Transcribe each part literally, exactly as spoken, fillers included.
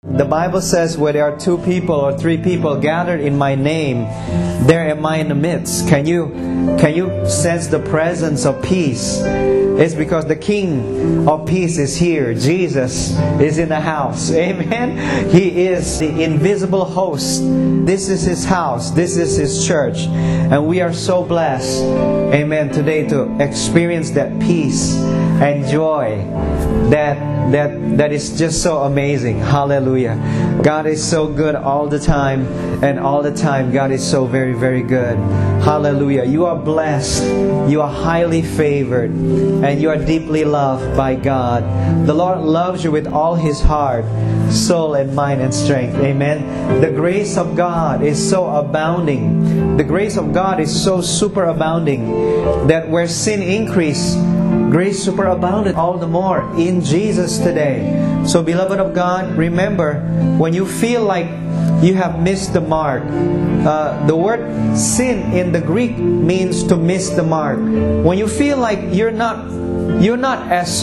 The Bible says, where there are two people or three people gathered in my name, there am I in the midst. Can you, can you sense the presence of peace? It's because the King of Peace is here. Jesus is in the house. Amen. He is the invisible host. This is His house. This is His church. And we are so blessed, amen, today to experience that peace and joy that that that is just so amazing. Hallelujah. God is so good all the time, and all the time God is so very, very good. Hallelujah. You are blessed. You are highly favored, and you are deeply loved by God. The Lord loves you with all His heart, soul, and mind and strength. Amen. The grace of God is so abounding. The grace of God is so superabounding that where sin increased, grace superabounded all the more in Jesus today. So, beloved of God, remember, when you feel like you have missed the mark, uh, the word sin in the Greek means to miss the mark. When you feel like you're not you're not as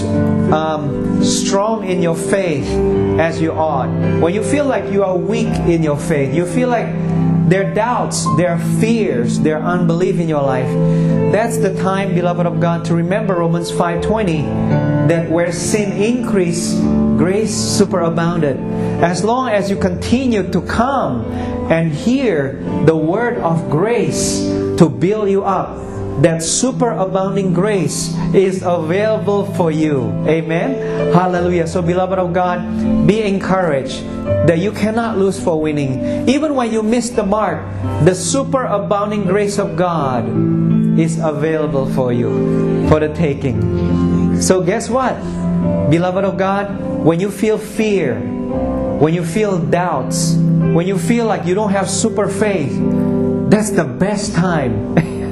um, strong in your faith as you ought, when you feel like you are weak in your faith, you feel like there are doubts, there are fears, there are unbelief in your life, that's the time, beloved of God, to remember Romans five twenty, that where sin increased, grace superabounded. As long as you continue to come and hear the word of grace to build you up, that superabounding grace is available for you. Amen. Hallelujah. So, beloved of God, be encouraged that you cannot lose for winning. Even when you miss the mark, the superabounding grace of God is available for you, for the taking. So guess what? Beloved of God, when you feel fear, when you feel doubts, when you feel like you don't have super faith, that's the best time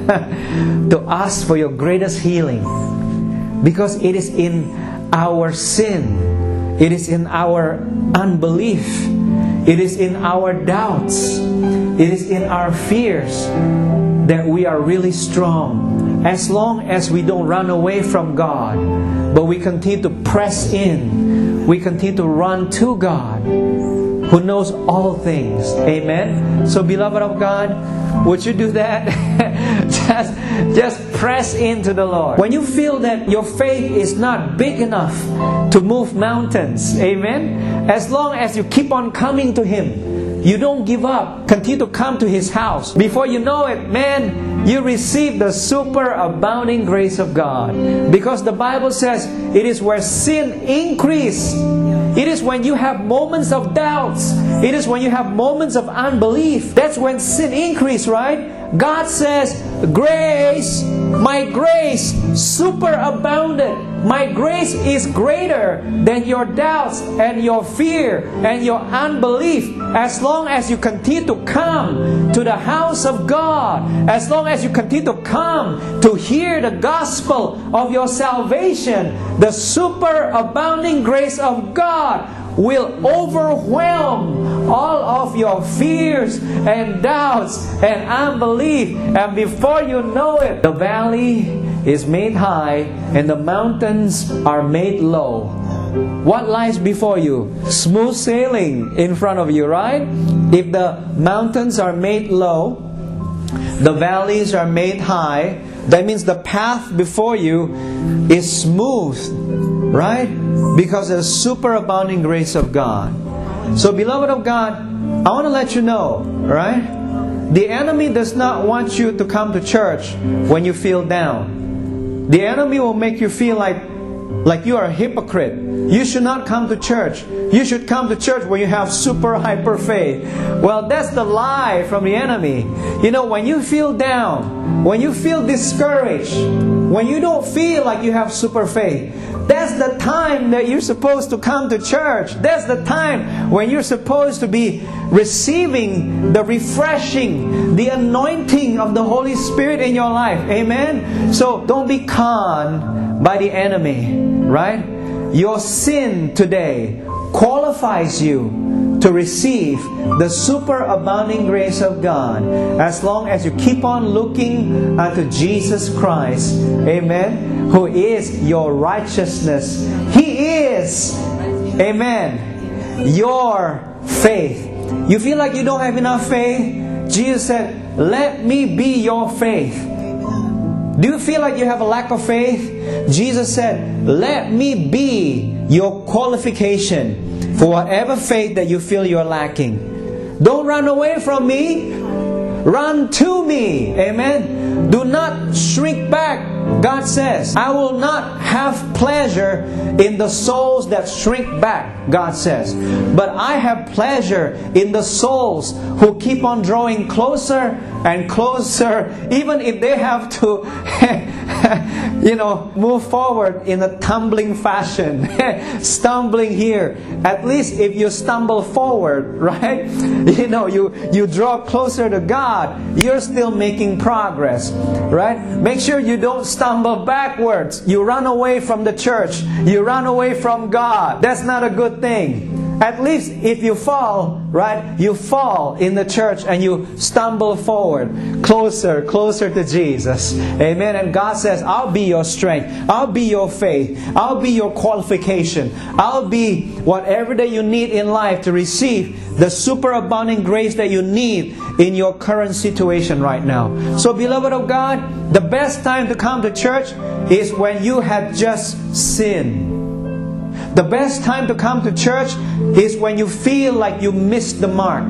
to ask for your greatest healing. Because it is in our sin, it is in our unbelief, it is in our doubts, it is in our fears that we are really strong. As long as we don't run away from God, but we continue to press in, we continue to run to God, who knows all things. Amen. So, beloved of God, would you do that? just, just press into the Lord. When you feel that your faith is not big enough to move mountains, amen, as long as you keep on coming to Him, you don't give up, continue to come to His house. Before you know it, man, you receive the superabounding grace of God. Because the Bible says it is where sin increase. It is when you have moments of doubts. It is when you have moments of unbelief. That's when sin increase, right? God says, grace, my grace superabounded. My grace is greater than your doubts and your fear and your unbelief. As long as you continue to come to the house of God, as long as you continue to come to hear the gospel of your salvation, the superabounding grace of God will overwhelm all of your fears and doubts and unbelief. And before you know it, the valley is made high and the mountains are made low. What lies before you? Smooth sailing in front of you, right? If the mountains are made low, the valleys are made high, that means the path before you is smooth, right? Because of the superabounding grace of God. So, beloved of God, I want to let you know, right? The enemy does not want you to come to church when you feel down. The enemy will make you feel like, like you are a hypocrite. You should not come to church. You should come to church when you have super hyper faith. Well, that's the lie from the enemy. You know, when you feel down, when you feel discouraged, when you don't feel like you have super faith, that's the time that you're supposed to come to church. That's the time when you're supposed to be receiving the refreshing, the anointing of the Holy Spirit in your life. Amen? So don't be conned by the enemy, right? Your sin today qualifies you to receive the superabounding grace of God as long as you keep on looking unto Jesus Christ, amen, who is your righteousness. He is, amen, your faith. You feel like you don't have enough faith? Jesus said, let me be your faith. Do you feel like you have a lack of faith? Jesus said, let me be your qualification for whatever faith that you feel you're lacking. Don't run away from me. Run to me. Amen. Do not shrink back. God says, I will not have pleasure in the souls that shrink back, God says. But I have pleasure in the souls who keep on drawing closer and closer, even if they have to, you know, move forward in a tumbling fashion, stumbling here. At least if you stumble forward, right? You know, you, you draw closer to God, you're still making progress, right? Make sure you don't stumble backwards. You run away from the church. You run away from God. That's not a good thing. At least if you fall, right, you fall in the church and you stumble forward, closer, closer to Jesus. Amen. And God says, I'll be your strength. I'll be your faith. I'll be your qualification. I'll be whatever that you need in life to receive the superabounding grace that you need in your current situation right now. So, beloved of God, the best time to come to church is when you have just sinned. The best time to come to church is when you feel like you missed the mark.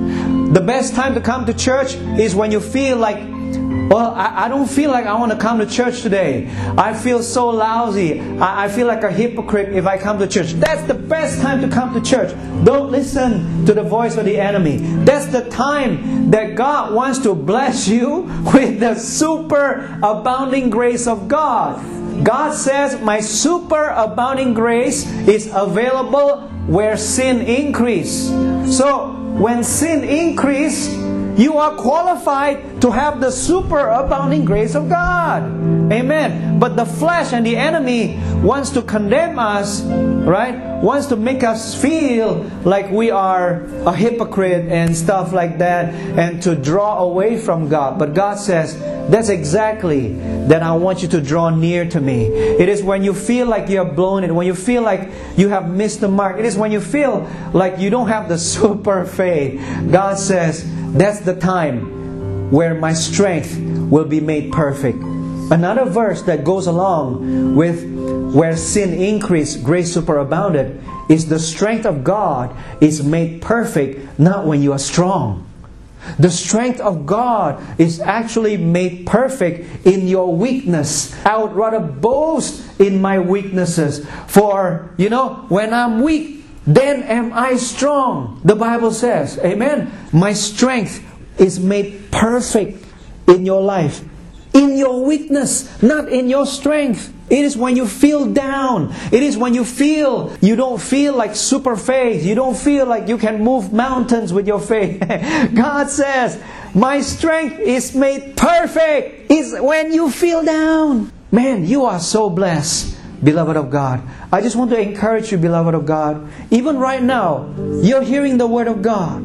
The best time to come to church is when you feel like, well, I, I don't feel like I want to come to church today. I feel so lousy. I, I feel like a hypocrite if I come to church. That's the best time to come to church. Don't listen to the voice of the enemy. That's the time that God wants to bless you with the super abounding grace of God. God says, my super abounding grace is available where sin increase. So, when sin increase, you are qualified to have the super abounding grace of God. Amen. But the flesh and the enemy wants to condemn us, right? Wants to make us feel like we are a hypocrite and stuff like that, and to draw away from God. But God says, that's exactly that I want you to draw near to me. It is when you feel like you have blown it, when you feel like you have missed the mark. It is when you feel like you don't have the super faith. God says, that's the time where my strength will be made perfect. Another verse that goes along with where sin increased, grace superabounded, is the strength of God is made perfect not when you are strong. The strength of God is actually made perfect in your weakness. I would rather boast in my weaknesses. For, you know, when I'm weak, then am I strong. The Bible says, amen. My strength is made perfect in your life. In your weakness, not in your strength. It is when you feel down. It is when you feel you don't feel like super faith. You don't feel like you can move mountains with your faith. God says, my strength is made perfect. It's when you feel down. Man, you are so blessed, beloved of God. I just want to encourage you, beloved of God. Even right now, you're hearing the Word of God.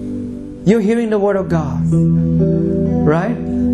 You're hearing the Word of God. Right?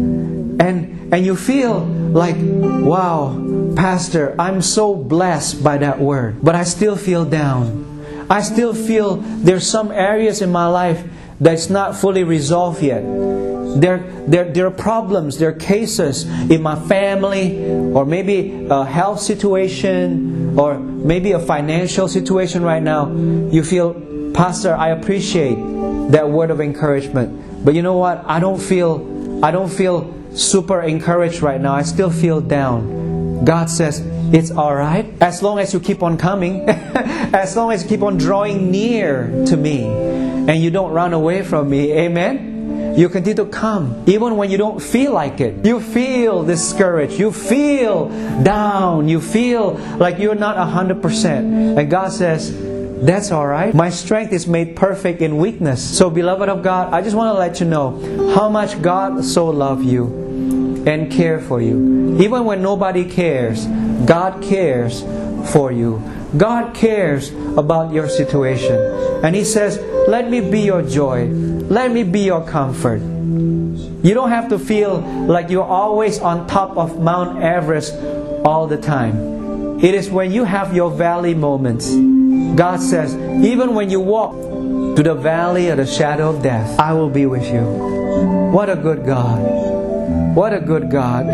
And and you feel like, wow, Pastor, I'm so blessed by that word. But I still feel down. I still feel there's some areas in my life that's not fully resolved yet. There, there, there are problems, there are cases in my family, or maybe a health situation, or maybe a financial situation right now. You feel, Pastor, I appreciate that word of encouragement. But you know what? I don't feel, I don't feel super encouraged right now. I still feel down. God says, it's alright as long as you keep on coming. As long as you keep on drawing near to me. And you don't run away from me. Amen? You continue to come. Even when you don't feel like it. You feel discouraged. You feel down. You feel like you're not one hundred percent. And God says, that's alright. My strength is made perfect in weakness. So beloved of God, I just want to let you know how much God so loves you and care for you. Even when nobody cares, God cares for you. God cares about your situation. And He says, let me be your joy. Let me be your comfort. You don't have to feel like you're always on top of Mount Everest all the time. It is when you have your valley moments God says, even when you walk to the valley of the shadow of death, I will be with you. What a good God. What a good God.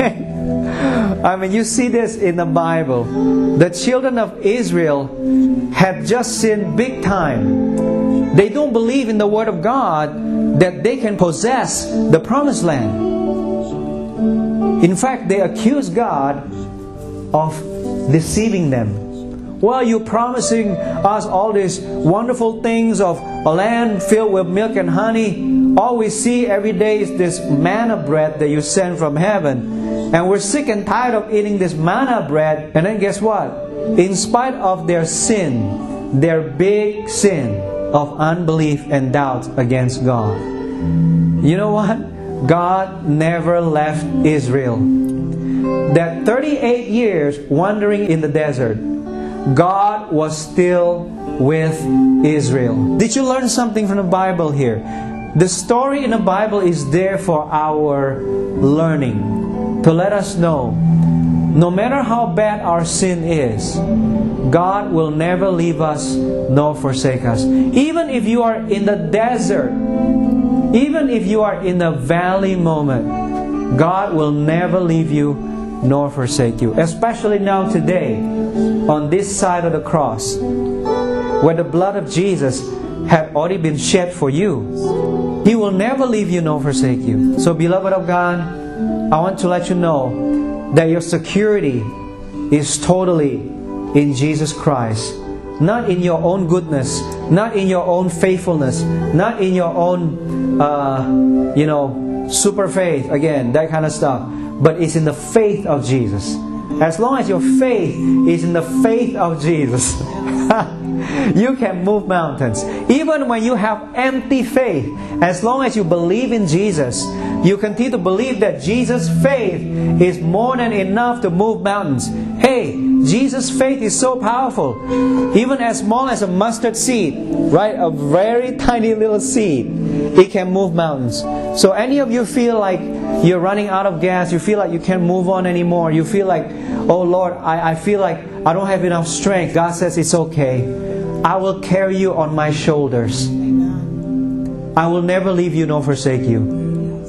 Amen. I mean, you see this in the Bible. The children of Israel had just sinned big time. They don't believe in the Word of God that they can possess the promised land. In fact, they accuse God of deceiving them. Well, you're promising us all these wonderful things of a land filled with milk and honey. All we see every day is this manna bread that you send from heaven. And we're sick and tired of eating this manna bread. And then guess what? In spite of their sin, their big sin of unbelief and doubt against God, you know what? God never left Israel. That thirty-eight years wandering in the desert, God was still with Israel. Did you learn something from the Bible here? The story in the Bible is there for our learning, to let us know, no matter how bad our sin is, God will never leave us nor forsake us. Even if you are in the desert, even if you are in a valley moment, God will never leave you nor forsake you. Especially now today, on this side of the cross, where the blood of Jesus had already been shed for you. He will never leave you nor forsake you. So beloved of God, I want to let you know that your security is totally in Jesus Christ. Not in your own goodness, not in your own faithfulness, not in your own, uh, you know, super faith, again, that kind of stuff. But it's in the faith of Jesus. As long as your faith is in the faith of Jesus, you can move mountains. Even when you have empty faith, as long as you believe in Jesus, you continue to believe that Jesus' faith is more than enough to move mountains. Hey, Jesus' faith is so powerful. Even as small as a mustard seed, right? A very tiny little seed, it can move mountains. So any of you feel like you're running out of gas, you feel like you can't move on anymore, you feel like, oh Lord, I, I feel like I don't have enough strength. God says it's okay. I will carry you on my shoulders. I will never leave you nor forsake you.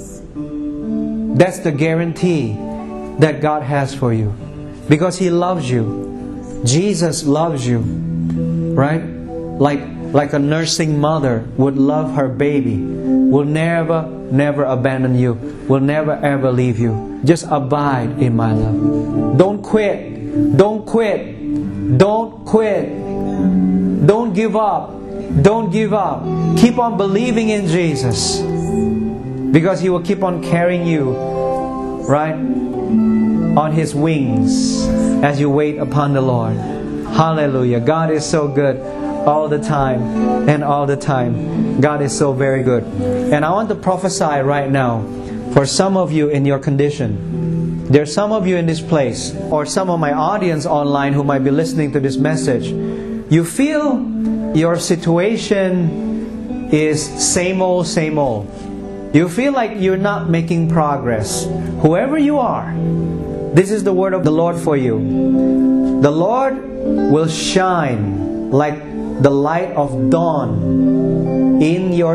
That's the guarantee that God has for you. Because He loves you. Jesus loves you. Right? Like, like a nursing mother would love her baby. Will never, never abandon you. Will never ever leave you. Just abide in my love. Don't quit. Don't quit. Don't quit. Don't give up. Don't give up. Keep on believing in Jesus. Because He will keep on carrying you, right, on His wings as you wait upon the Lord. Hallelujah. God is so good all the time and all the time. God is so very good. And I want to prophesy right now for some of you in your condition. There's some of you in this place, or some of my audience online who might be listening to this message. You feel your situation is same old, same old. You feel like you're not making progress. Whoever you are, this is the word of the Lord for you. The Lord will shine like the light of dawn in your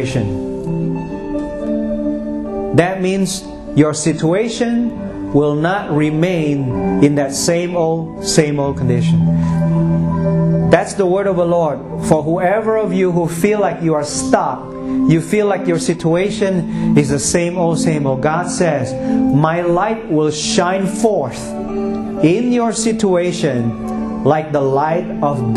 situation. That means your situation will not remain in that same old, same old condition. That's the word of the Lord for whoever of you who feel like you are stuck. You feel like your situation is the same old, same old. God says, my light will shine forth in your situation like the light of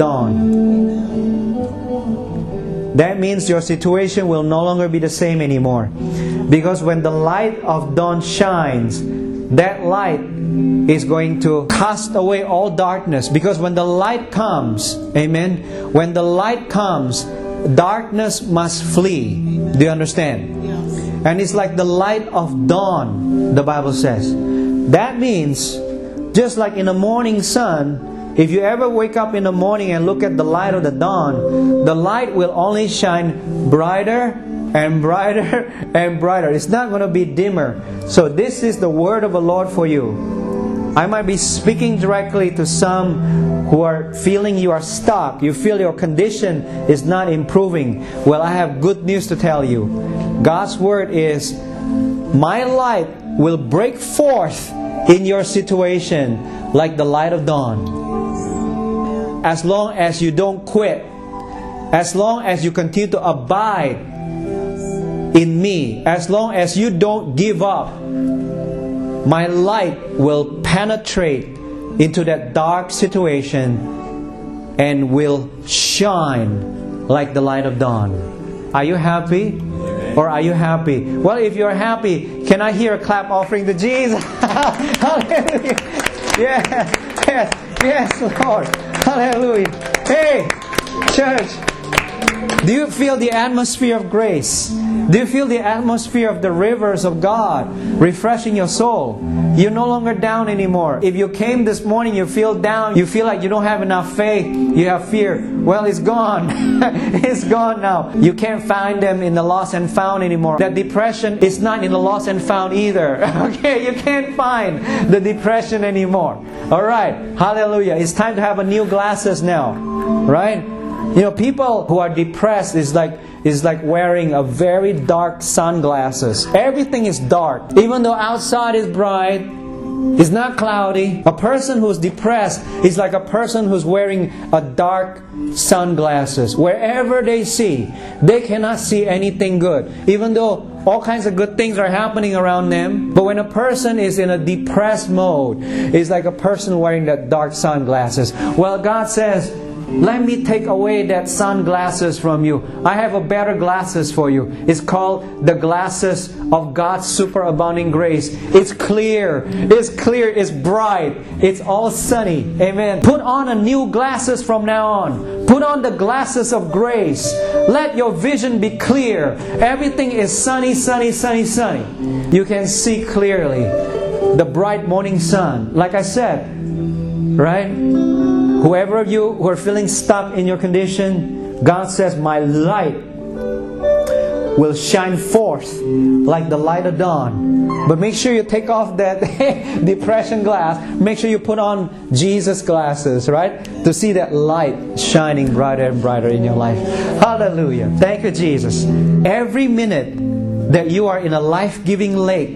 dawn. That means your situation will no longer be the same anymore. Because when the light of dawn shines, that light is going to cast away all darkness. Because when the light comes, amen, when the light comes, darkness must flee. Do you understand? Yes. And it's like the light of dawn, the Bible says. That means, just like in the morning sun, if you ever wake up in the morning and look at the light of the dawn, the light will only shine brighter and brighter and brighter. It's not going to be dimmer. So this is the word of the Lord for you. I might be speaking directly to some who are feeling you are stuck. You feel your condition is not improving. Well, I have good news to tell you. God's Word is, my light will break forth in your situation like the light of dawn. As long as you don't quit, as long as you continue to abide in me, as long as you don't give up, my light will penetrate into that dark situation and will shine like the light of dawn. Are you happy? Or are you happy? Well, if you're happy, can I hear a clap offering to Jesus? Hallelujah. Yes, yes, yes, Lord. Hallelujah. Hey, church, do you feel the atmosphere of grace? Do you feel the atmosphere of the rivers of God refreshing your soul? You're no longer down anymore. If you came this morning, you feel down, you feel like you don't have enough faith, you have fear, well, it's gone. It's gone now. You can't find them in the lost and found anymore. That depression is not in the lost and found either. Okay, you can't find the depression anymore. Alright, hallelujah. It's time to have a new glasses now. Right? You know, people who are depressed is like is like wearing a very dark sunglasses. Everything is dark. Even though outside is bright, it's not cloudy. A person who's depressed is like a person who's wearing a dark sunglasses. Wherever they see, they cannot see anything good. Even though all kinds of good things are happening around them. But when a person is in a depressed mode, it's like a person wearing that dark sunglasses. Well, God says, let me take away that sunglasses from you. I have a better glasses for you. It's called the glasses of God's superabounding grace. It's clear. It's clear. It's bright. It's all sunny. Amen. Put on a new glasses from now on. Put on the glasses of grace. Let your vision be clear. Everything is sunny, sunny, sunny, sunny. You can see clearly the bright morning sun. Like I said, right? Whoever of you who are feeling stuck in your condition, God says, my light will shine forth like the light of dawn. But make sure you take off that depression glass. Make sure you put on Jesus glasses, right? To see that light shining brighter and brighter in your life. Hallelujah. Thank you, Jesus. Every minute that you are in a life-giving lake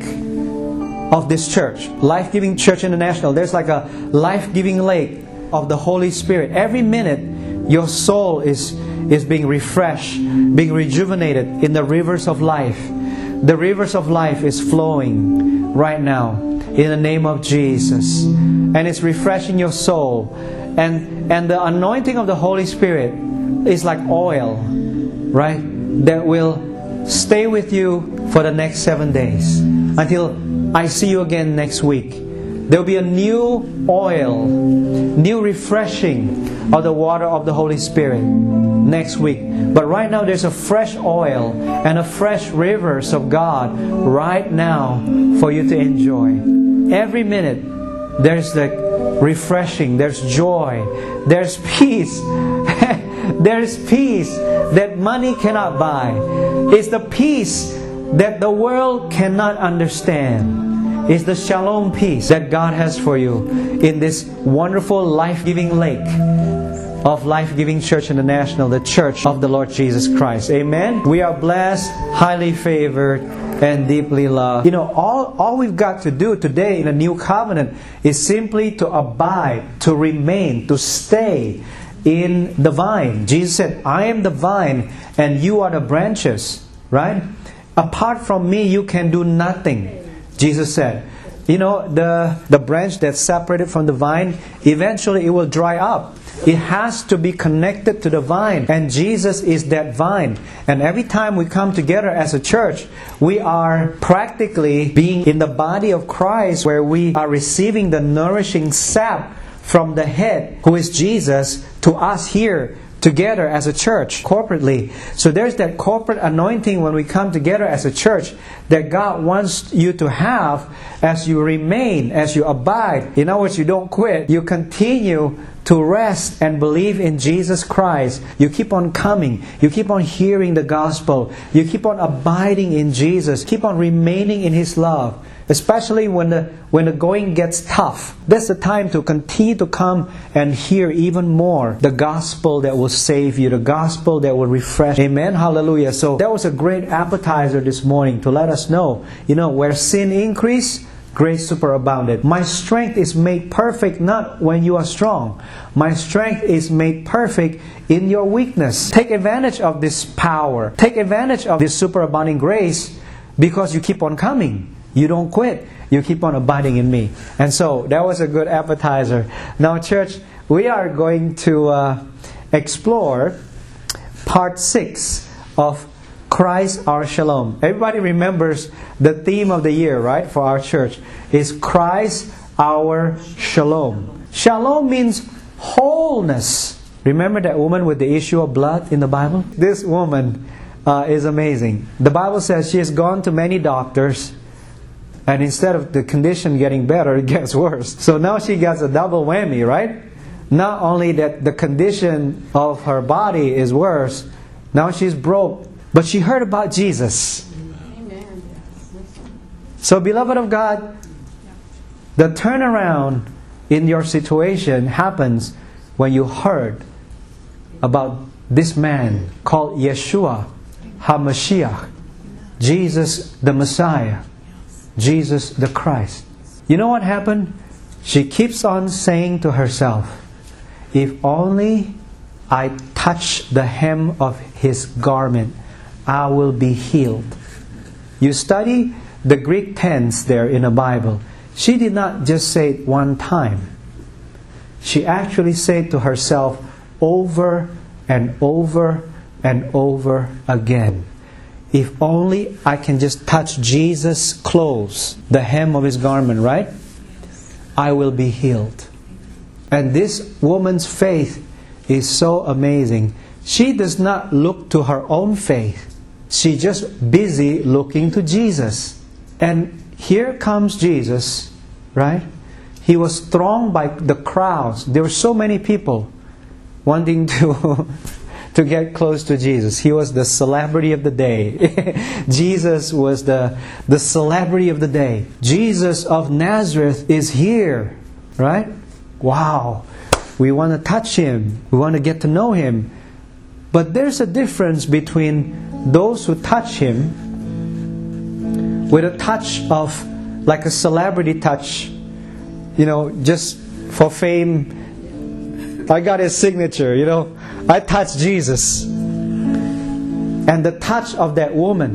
of this church, Life-Giving Church International, there's like a life-giving lake of the Holy Spirit. Every minute your soul is is being refreshed, being rejuvenated in the rivers of life. The rivers of life is flowing right now in the name of Jesus, and it's refreshing your soul. And and the anointing of the Holy Spirit is like oil, right? That will stay with you for the next seven days until I see you again next week. There will be a new oil, new refreshing of the water of the Holy Spirit next week. But right now there's a fresh oil and a fresh rivers of God right now for you to enjoy. Every minute there's the refreshing, there's joy, there's peace. There's peace that money cannot buy. It's the peace that the world cannot understand. Is the shalom peace that God has for you in this wonderful life-giving lake of Life-Giving Church International, the Church of the Lord Jesus Christ. Amen. We are blessed, highly favored, and deeply loved. You know, all, all we've got to do today in a new covenant is simply to abide, to remain, to stay in the vine. Jesus said, I am the vine and you are the branches. Right? Apart from me, you can do nothing. Jesus said, you know, the, the branch that's separated from the vine, eventually it will dry up. It has to be connected to the vine. And Jesus is that vine. And every time we come together as a church, we are practically being in the body of Christ, where we are receiving the nourishing sap from the head, who is Jesus, to us here together as a church, corporately. So there's that corporate anointing when we come together as a church that God wants you to have as you remain, as you abide. In other words, you don't quit. You continue to rest and believe in Jesus Christ, you keep on coming, you keep on hearing the gospel, you keep on abiding in Jesus, keep on remaining in His love. Especially when the when the going gets tough. That's the time to continue to come and hear even more the gospel that will save you, the gospel that will refresh. Amen. Hallelujah. So that was a great appetizer this morning to let us know, you know, where sin increased, grace superabounded. My strength is made perfect not when you are strong. My strength is made perfect in your weakness. Take advantage of this power. Take advantage of this superabounding grace because you keep on coming. You don't quit. You keep on abiding in me. And so that was a good appetizer. Now, church, we are going to uh, explore part six of Christ our Shalom. Everybody remembers the theme of the year, right? For our church is Christ our Shalom. Shalom means wholeness. Remember that woman with the issue of blood in the Bible? This woman uh, is amazing. The Bible says she has gone to many doctors, and instead of the condition getting better, it gets worse. So now she gets a double whammy, right? Not only that the condition of her body is worse, now she's broke. But she heard about Jesus. Amen. So, beloved of God, the turnaround in your situation happens when you heard about this man called Yeshua HaMashiach, Jesus the Messiah, Jesus the Christ. You know what happened? She keeps on saying to herself, if only I touch the hem of His garment, I will be healed. You study the Greek tense there in the Bible. She did not just say it one time. She actually said to herself over and over and over again, if only I can just touch Jesus' clothes, the hem of His garment, right? I will be healed. And this woman's faith is so amazing. She does not look to her own faith. She's just busy looking to Jesus. And here comes Jesus, right? He was thronged by the crowds. There were so many people wanting to to get close to Jesus. He was the celebrity of the day. Jesus was the, the celebrity of the day. Jesus of Nazareth is here, right? Wow. We want to touch Him. We want to get to know Him. But there's a difference between those who touch Him with a touch of, like a celebrity touch, you know, just for fame. I got His signature, you know. I touched Jesus. And the touch of that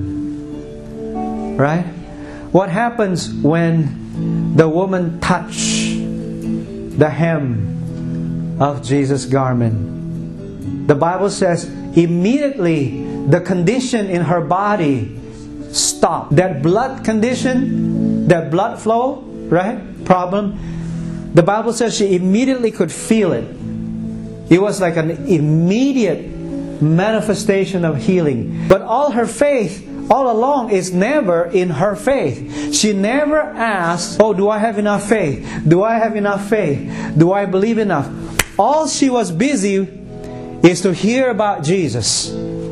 woman, right? What happens when the woman touched the hem of Jesus' garment? The Bible says immediately the condition in her body stopped. That blood condition, that blood flow, right? Problem. The Bible says she immediately could feel it. It was like an immediate manifestation of healing. But all her faith, all along, is never in her faith. She never asked, oh, do I have enough faith? Do I have enough faith? Do I believe enough? All she was busy is to hear about Jesus.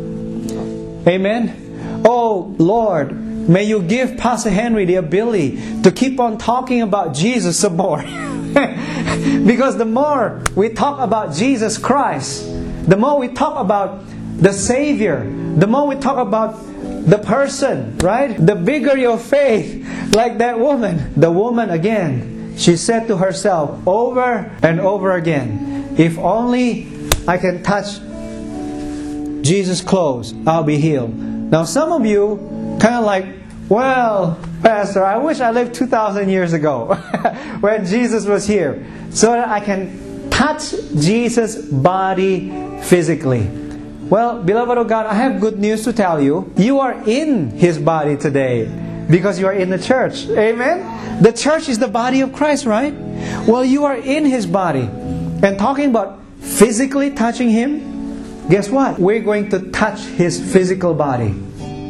Amen? Oh, Lord, may you give Pastor Henry the ability to keep on talking about Jesus some more. Because the more we talk about Jesus Christ, the more we talk about the Savior, the more we talk about the person, right? The bigger your faith, like that woman. The woman again, she said to herself over and over again, if only I can touch Jesus' clothes, I'll be healed. Now some of you kind of like, well, Pastor, I wish I lived two thousand years ago when Jesus was here, so that I can touch Jesus' body physically. Well, beloved of God, I have good news to tell you. You are in His body today because you are in the church. Amen? The church is the body of Christ, right? Well, you are in His body. And talking about physically touching Him, guess what? We're going to touch His physical body.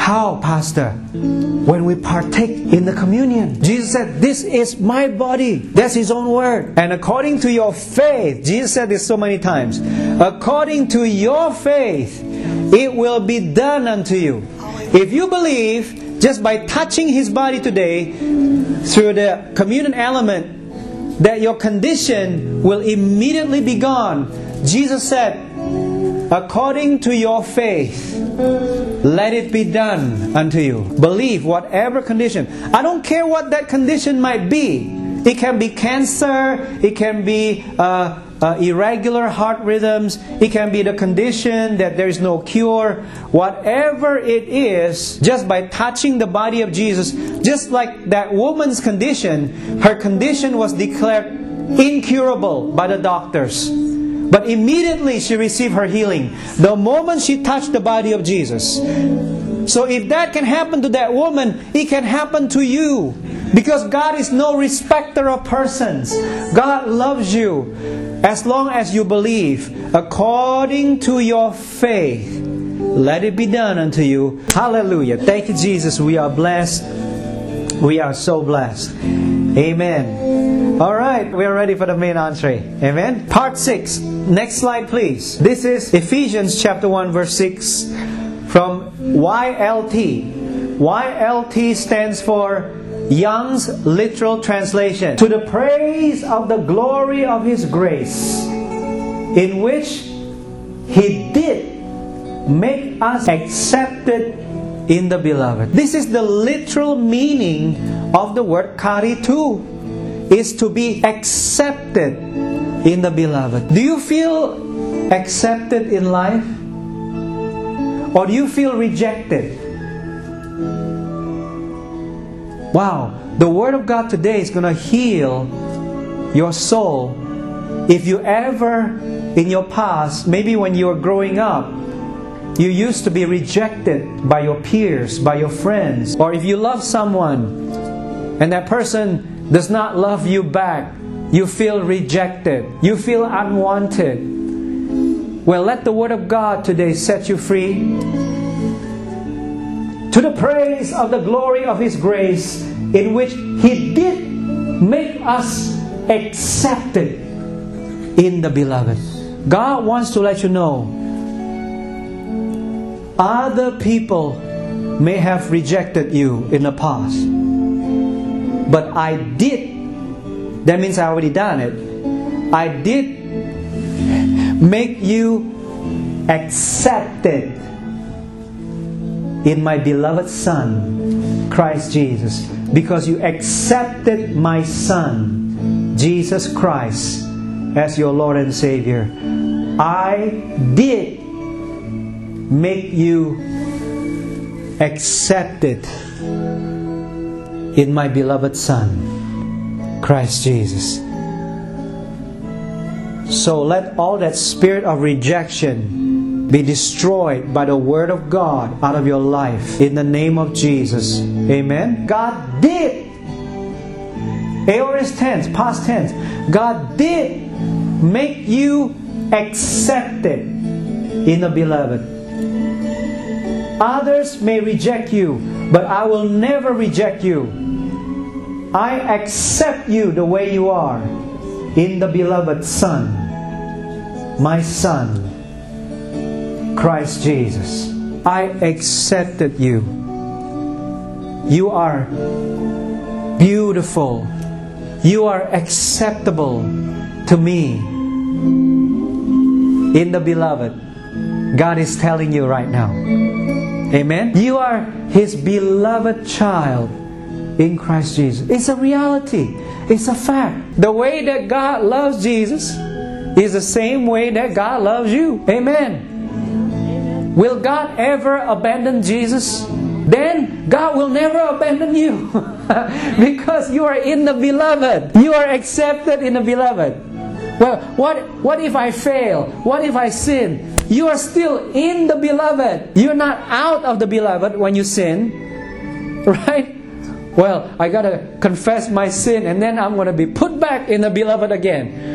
How, Pastor? When we partake in the communion. Jesus said, this is my body. That's His own word. And according to your faith, Jesus said this so many times, according to your faith, it will be done unto you. If you believe, just by touching His body today, through the communion element, that your condition will immediately be gone. Jesus said, according to your faith, let it be done unto you. Believe whatever condition. I don't care what that condition might be. It can be cancer. It can be uh, uh, irregular heart rhythms. It can be the condition that there is no cure. Whatever it is, just by touching the body of Jesus, just like that woman's condition, her condition was declared incurable by the doctors. But immediately she received her healing. The moment she touched the body of Jesus. So if that can happen to that woman, it can happen to you. Because God is no respecter of persons. God loves you as long as you believe. According to your faith, let it be done unto you. Hallelujah. Thank you, Jesus. We are blessed. We are so blessed. Amen. Alright, we are ready for the main entree. Amen. Part six. Next slide, please. This is Ephesians chapter one, verse six from Y L T. Y L T stands for Young's Literal Translation. To the praise of the glory of His grace, in which He did make us accepted in the Beloved. This is the literal meaning of the word karitu. Is to be accepted in the Beloved. Do you feel accepted in life? Or do you feel rejected? Wow, the Word of God today is going to heal your soul. If you ever, in your past, maybe when you were growing up, you used to be rejected by your peers, by your friends. Or if you love someone and that person does not love you back, you feel rejected, you feel unwanted. Well, let the Word of God today set you free. To the praise of the glory of His grace, in which He did make us accepted in the Beloved. God wants to let you know, other people may have rejected you in the past, but I did. That means I already done it. I did make you accepted in my beloved Son, Christ Jesus. Because you accepted my Son, Jesus Christ, as your Lord and Savior. I did make you accepted in my beloved Son, Christ Jesus. So let all that spirit of rejection be destroyed by the Word of God out of your life in the name of Jesus. Amen. God did. Aorist tense, past tense. God did make you accepted in the Beloved. Others may reject you, but I will never reject you. I accept you the way you are in the beloved Son, my Son, Christ Jesus. I accepted you. You are beautiful. You are acceptable to me in the Beloved. God is telling you right now. Amen. You are His beloved child in Christ Jesus. It's a reality. It's a fact. The way that God loves Jesus is the same way that God loves you. Amen. Will God ever abandon Jesus? Then God will never abandon you. Because you are in the Beloved. You are accepted in the Beloved. Well, what, what if I fail? What if I sin? You are still in the Beloved. You're not out of the Beloved when you sin. Right? Well, I got to confess my sin and then I'm going to be put back in the Beloved again.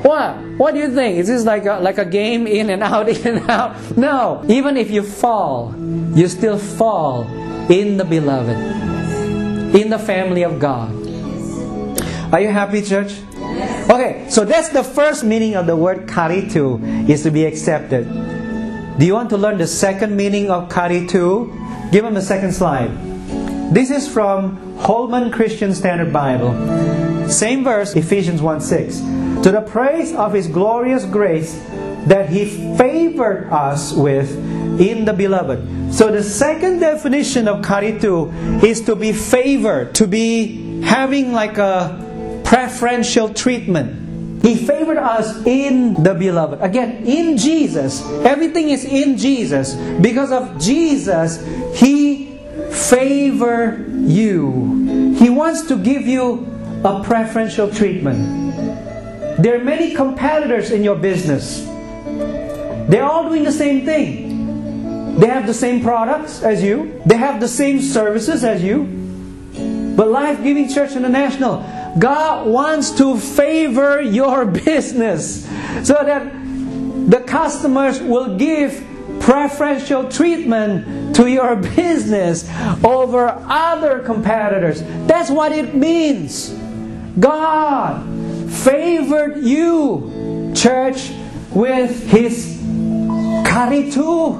What? What do you think? Is this like a, like a game, in and out, in and out? No. Even if you fall, you still fall in the beloved, in the family of God. Are you happy, church? Yes. Okay, so that's the first meaning of the word karitu, is to be accepted. Do you want to learn the second meaning of karitu? Give them the second slide. This is from Holman Christian Standard Bible. Same verse, Ephesians one six. To the praise of His glorious grace that He favored us with in the beloved. So the second definition of karitu is to be favored, to be having like a preferential treatment. He favored us in the beloved. Again, in Jesus. Everything is in Jesus. Because of Jesus, He favored you. He wants to give you a preferential treatment. There are many competitors in your business. They're all doing the same thing. They have the same products as you. They have the same services as you. But Life Giving Church International, God wants to favor your business so that the customers will give preferential treatment to your business over other competitors. That's what it means. God favored you, church, with His karitu.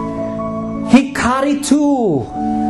He karitu.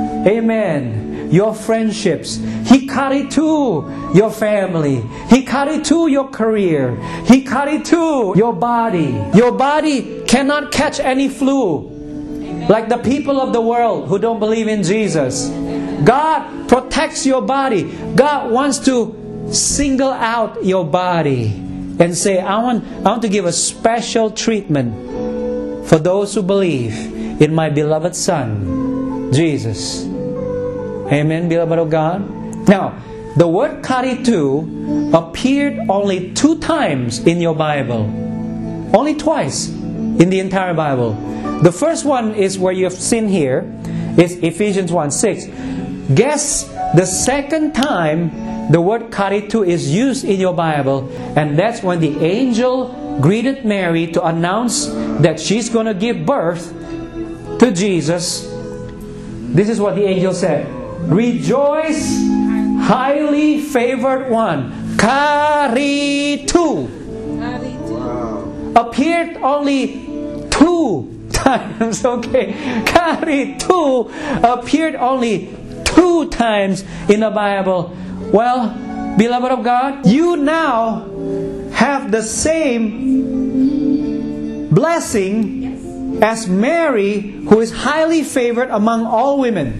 Amen. Your friendships. He karitu your family. He karitu your career. He karitu your body. Your body cannot catch any flu like the people of the world who don't believe in Jesus. God protects your body. God wants to single out your body and say, I want, I want to give a special treatment for those who believe in my beloved Son, Jesus. Amen, beloved of God. Now, the word karitu appeared only two times in your Bible. Only twice in the entire Bible. The first one is where you have seen here, is Ephesians one six. Guess the second time the word karitu is used in your Bible, and that's when the angel greeted Mary to announce that she's going to give birth to Jesus. This is what the angel said. Rejoice, highly favored one. Karitu. Wow. Appeared only two times. Okay. Karitu appeared only two times in the Bible. Well, beloved of God, you now have the same blessing as Mary, who is highly favored among all women.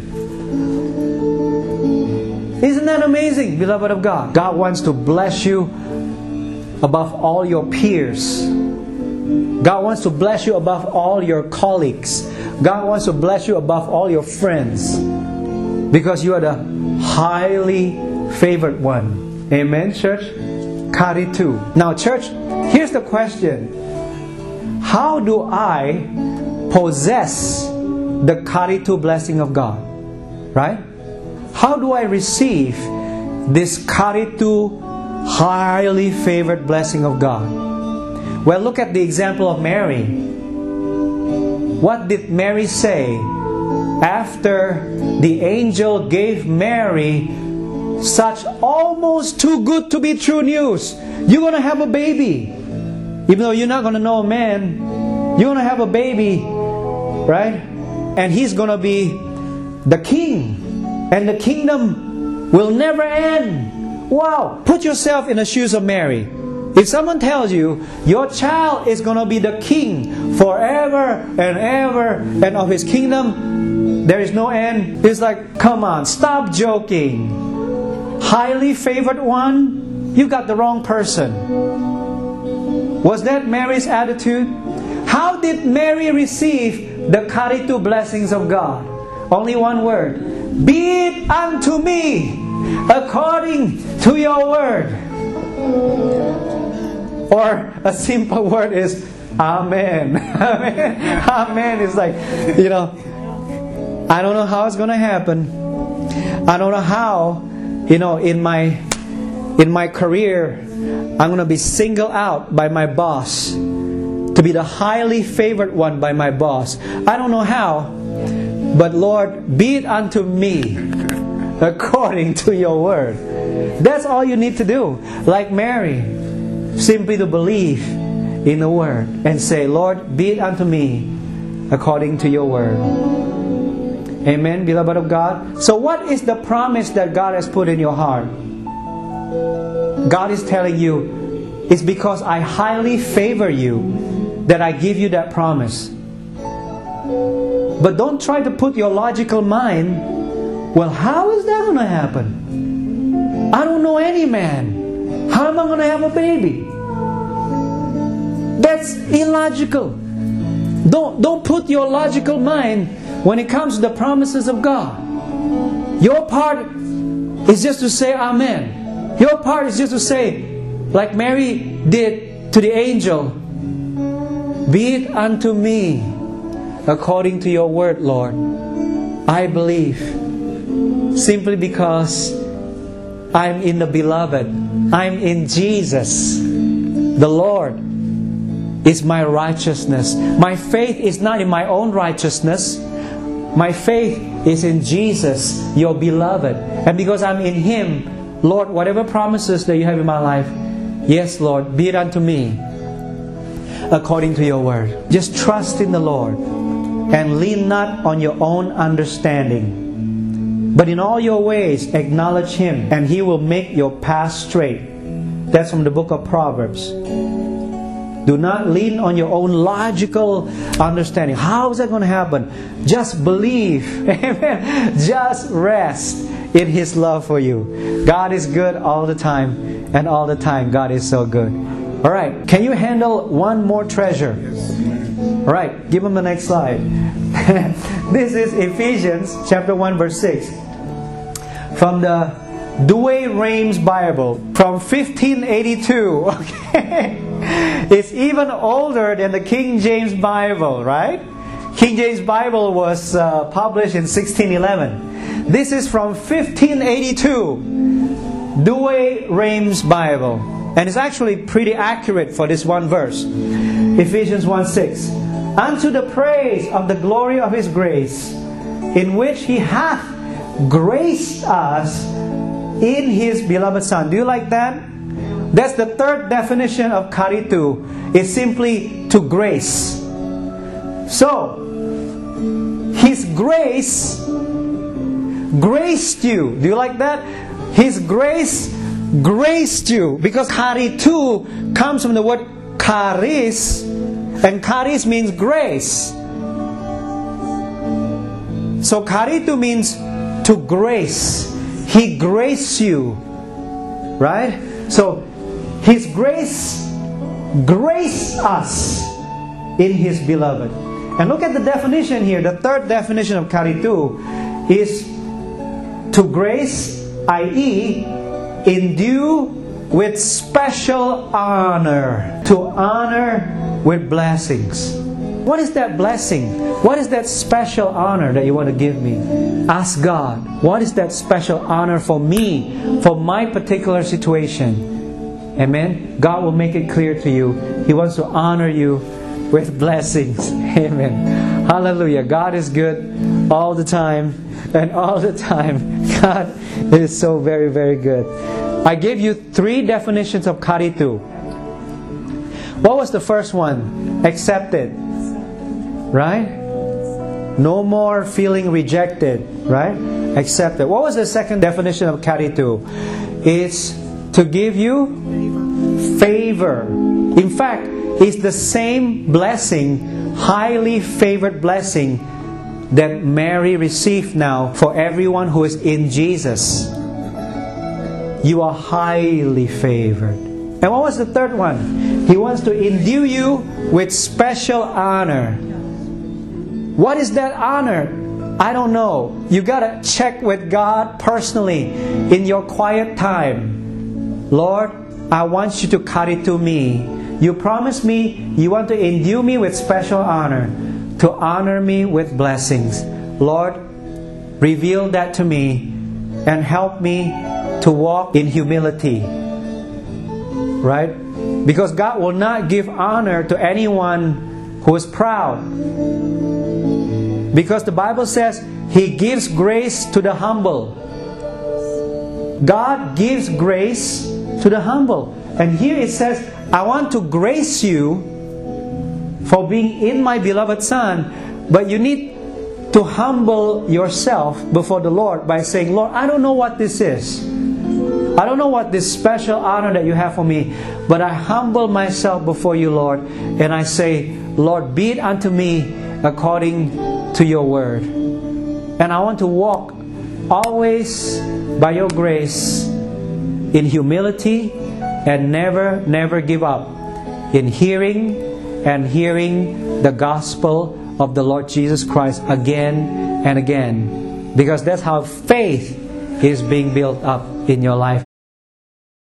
Isn't that amazing, beloved of God? God wants to bless you above all your peers. God wants to bless you above all your colleagues. God wants to bless you above all your friends. Because you are the highly favored one. Amen, church? Karitu. Now, church, here's the question. How do I possess the karitu blessing of God? Right? How do I receive this karitu highly favored blessing of God? Well, look at the example of Mary. What did Mary say after the angel gave Mary such almost too good to be true news? You're going to have a baby. Even though you're not going to know a man, you're going to have a baby, right? And he's going to be the king. And the kingdom will never end. Wow! Put yourself in the shoes of Mary. If someone tells you your child is going to be the king forever and ever, and of his kingdom there is no end, it's like, come on, stop joking. Highly favored one? You got the wrong person. Was that Mary's attitude? How did Mary receive the karitu blessings of God? Only one word. Be it unto me according to your word. Or a simple word is Amen. Amen. Amen is like, you know, I don't know how it's going to happen. I don't know how, you know, in my in my career, I'm going to be singled out by my boss to be the highly favored one by my boss. I don't know how, but Lord, be it unto me according to your word. That's all you need to do. Like Mary, simply to believe in the word and say, Lord, be it unto me according to your word. Amen, beloved of God. So what is the promise that God has put in your heart? God is telling you, it's because I highly favor you that I give you that promise. But don't try to put your logical mind, well, how is that going to happen? I don't know any man. How am I going to have a baby? That's illogical. Don't, don't put your logical mind when it comes to the promises of God. Your part is just to say Amen. Your part is just to say, like Mary did to the angel, be it unto me according to your word, Lord. I believe simply because I'm in the beloved. I'm in Jesus. The Lord is my righteousness. My faith is not in my own righteousness. My faith is in Jesus, your beloved. And because I'm in Him, Lord, whatever promises that you have in my life, yes, Lord, be it unto me according to your word. Just trust in the Lord and lean not on your own understanding, but in all your ways acknowledge Him, and He will make your path straight. That's from the book of Proverbs. Do not lean on your own logical understanding. How is that going to happen? Just believe. Amen. Just rest in His love for you. God is good all the time, and all the time God is so good. Alright, can you handle one more treasure? Alright, give them the next slide. This is Ephesians chapter one verse six. From the Douay-Rheims Bible. From fifteen eighty-two. Okay. It's even older than the King James Bible, right? King James Bible was uh, published in sixteen eleven. This is from fifteen eighty-two. Douay-Rheims Bible. And it's actually pretty accurate for this one verse. Ephesians one six. Unto the praise of the glory of His grace, in which He hath graced us in His beloved Son. Do you like that? That's the third definition of karitu. It's simply to grace. So, His grace graced you. Do you like that? His grace graced you. Because karitu comes from the word charis, and charis means grace. So karitu means to grace. He graced you. Right? So, His grace graced us in His beloved. And look at the definition here. The third definition of karitu is to grace, that is, endue with special honor. To honor with blessings. What is that blessing? What is that special honor that you want to give me? Ask God, what is that special honor for me, for my particular situation? Amen. God will make it clear to you. He wants to honor you with blessings. Amen. Hallelujah. God is good all the time. And all the time, God is so very, very good. I gave you three definitions of karitu. What was the first one? Accepted. Right? No more feeling rejected. Right? Accepted. What was the second definition of karitu? It's to give you favor. In fact, it's the same blessing, highly favored blessing that Mary received now for everyone who is in Jesus. You are highly favored. And what was the third one? He wants to endue you with special honor. What is that honor? I don't know. You gotta check with God personally in your quiet time. Lord, I want you to karitu me. You promised me you want to endue me with special honor, to honor me with blessings. Lord, reveal that to me and help me to walk in humility. Right? Because God will not give honor to anyone who is proud. Because the Bible says He gives grace to the humble. God gives grace to the humble. And here it says, I want to grace you for being in my beloved Son, but you need to humble yourself before the Lord by saying, Lord, I don't know what this is. I don't know what this special honor that you have for me, but I humble myself before you, Lord, and I say, Lord, be it unto me according to your word. And I want to walk always by your grace in humility and never, never give up in hearing and hearing the gospel of the Lord Jesus Christ again and again. Because that's how faith is being built up in your life.